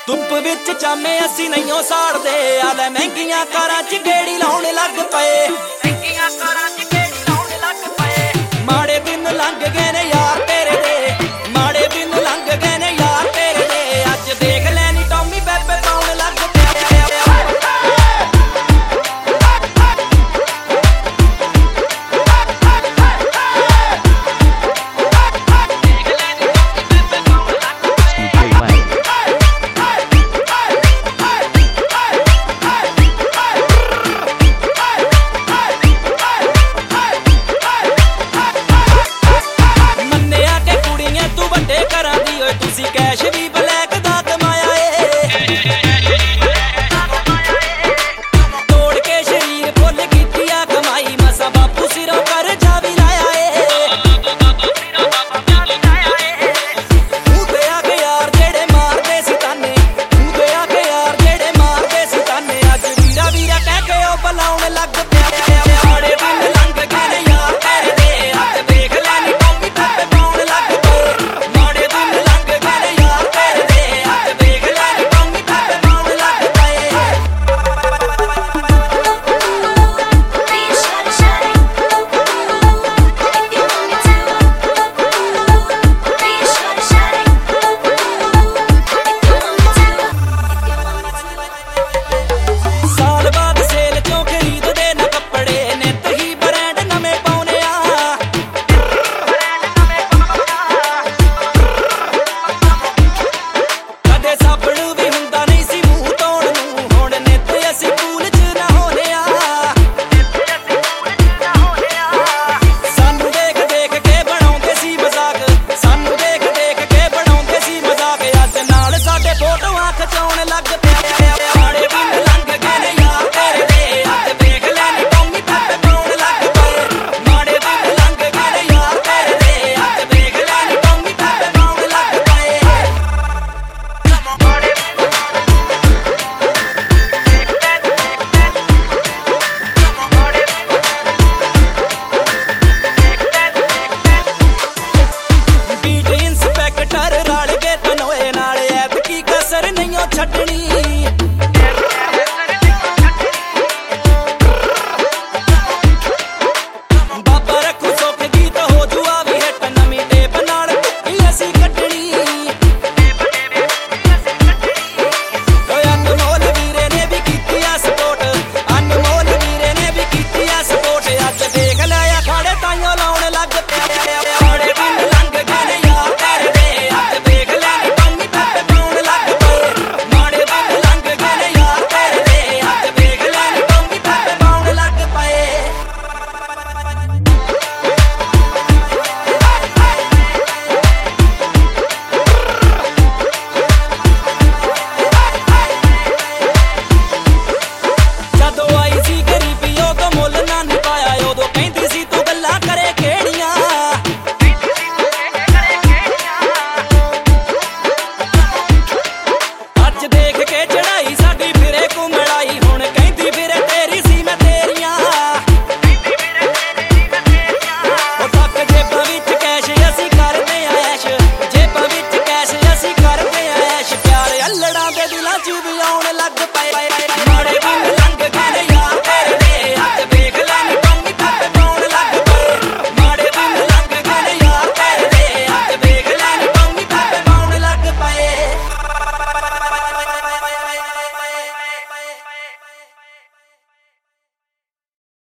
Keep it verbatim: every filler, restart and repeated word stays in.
ਧੁੱਪ ਵਿੱਚ ਚਾਮੇ ਅਸੀਂ ਨਹੀਂਓ ਸਾੜਦੇ ਆ ਲੈ ਮਹਿੰਗੀਆਂ ਕਾਰਾਂ 'ਚ ਗੇੜੀ ਲਾਉਣ ਲੱਗ ਪਏ ਮਹਿੰਗੀਆਂ ਕਾਰਾਂ 'ਚ ਗੇੜੀ ਲਾਉਣ ਲੱਗ ਪਏ ਮਾੜੇ ਦਿਨ ਲੰਘ ਗਏ ਨੇ ਯਾਰ ਤੇਰੇ ਦੇ ਮਾੜੇ ਦਿਨ ਲੰਘ ਗਏ ਨੇ ਯਾਰ ਤੇਰੇ ਦੇ ਅੱਜ ਦੇਖ ਲੈ ਨੀ ਟੌਮੀ ਬੇਬੇ ਪਾਉਣ ਲੱਗ ਤੁਸੀਂ ਕੈਸ਼ ਵੀ ਬਲੈਕ ਦਾ ਕਮਾਇਆ ਏ ਤੋੜ ਕੇ ਸ਼ਰੀਰ ਫੁੱਲ ਕੀਤੀ ਆ ਕਮਾਈ ਮਸਾ ਬਾਪੂ ਸਿਰੋਂ ਕਰਜ਼ਾ ਵੀ ਲਾਇਆ ਏ ਮੂੰਹ ਤੇ ਆ ਕੇ ਯਾਰ ਜਿਹੜੇ ਮਾਰਦੇ ਸੀ ਤਾਨੇ ਮੂੰਹ ਤੇ ਆ ਕੇ ਯਾਰ ਜਿਹੜੇ ਮਾਰਦੇ ਸੀ ਤਾਨੇ ਅੱਜ ਵੀਰਾ ਵੀਰਾ ਕਹਿ ਕੇ ਉਹ ਬੁਲਾਉਣ ਲੱਗ ਪਿਆ ਮਾੜੇ ਦਿਨ ਲੰਘ ਗਏ ਨੇ ਯਾਰ ਤੇਰੇ ਦੇ ਅੱਜ ਦੇਖ ਲੈ ਨੀ ਟੌਮੀ ਬੇਬੇ ਪਾਉਣ ਲੱਗ ਪਏ ਮਾੜੇ ਦਿਨ ਲੰਘ ਗਏ ਨੇ ਯਾਰ ਤੇਰੇ ਦੇ ਅੱਜ ਦੇਖ ਲੈ ਨੀ ਟੌਮੀ ਬੇਬੇ ਪਾਉਣ ਲੱਗ ਪਏ ਸਾਲ ਬਾਅਦ ਸੇਲ ਚੋਂ ਖਰੀਦਦੇ ਨਾ ਕੱਪੜੇ ਨਿੱਤ ਹੀ ਬ੍ਰਾਂਡ ਨਵੇਂ ਪਾਉਣੇ ਆ ਕਦੇ ਸਾਬਣ ਵੀ ਹੁੰਦਾ ਨਹੀਂ ਸੀ ਮੂੰਹ ਧੋਣ ਨੂੰ ਹੁਣ ਨਿੱਤ ਅਸੀਂ ਪੂਲ 'ਚ ਨਹਾਉਂਦੇ ਆ ਸਾਨੂੰ ਦੇਖ ਦੇਖ ਕੇ ਬਣਾਉਂਦੇ ਸੀ ਮਜ਼ਾਕ ਸਾਨੂੰ ਦੇਖ ਦੇਖ ਕੇ ਬਣਾਉਂਦੇ ਸੀ ਮਜ਼ਾਕ ਅੱਜ ਨਾਲ ਸਾਡੇ ਫੋਟੋਆਂ ਖਿਚਾਉਣ ਲੱਗ ਪਿਆ ਮਾੜੇ ਦਿਨ ਲੰਘ ਗਏ ਨੇ ਯਾਰ ਤੇਰੇ ਦੇ ਅੱਜ ਦੇਖ ਲੈ ਨੀ ਟੌਮੀ ਬੇਬੇ ਪਾਉਣ ਲੱਗ ਪਏ ਮਾੜੇ ਦਿਨ ਲੰਘ ਗਏ ਨੇ ਯਾਰ ਤੇਰੇ ਦੇ ਅੱਜ ਦੇਖ ਲੈ ਨੀ ਟੌਮੀ ਬੇਬੇ ਪਾਉਣ ਲੱਗ ਪਏ ਬੀਟ ਇੰਸਪੈਕਟਰ ਰਲ ਕੇ ਤਨੋਏ ਨਾਲ ਐਤਕੀ ਕਸਰ ਨਹੀਂਓ ਛੱਡਣੀ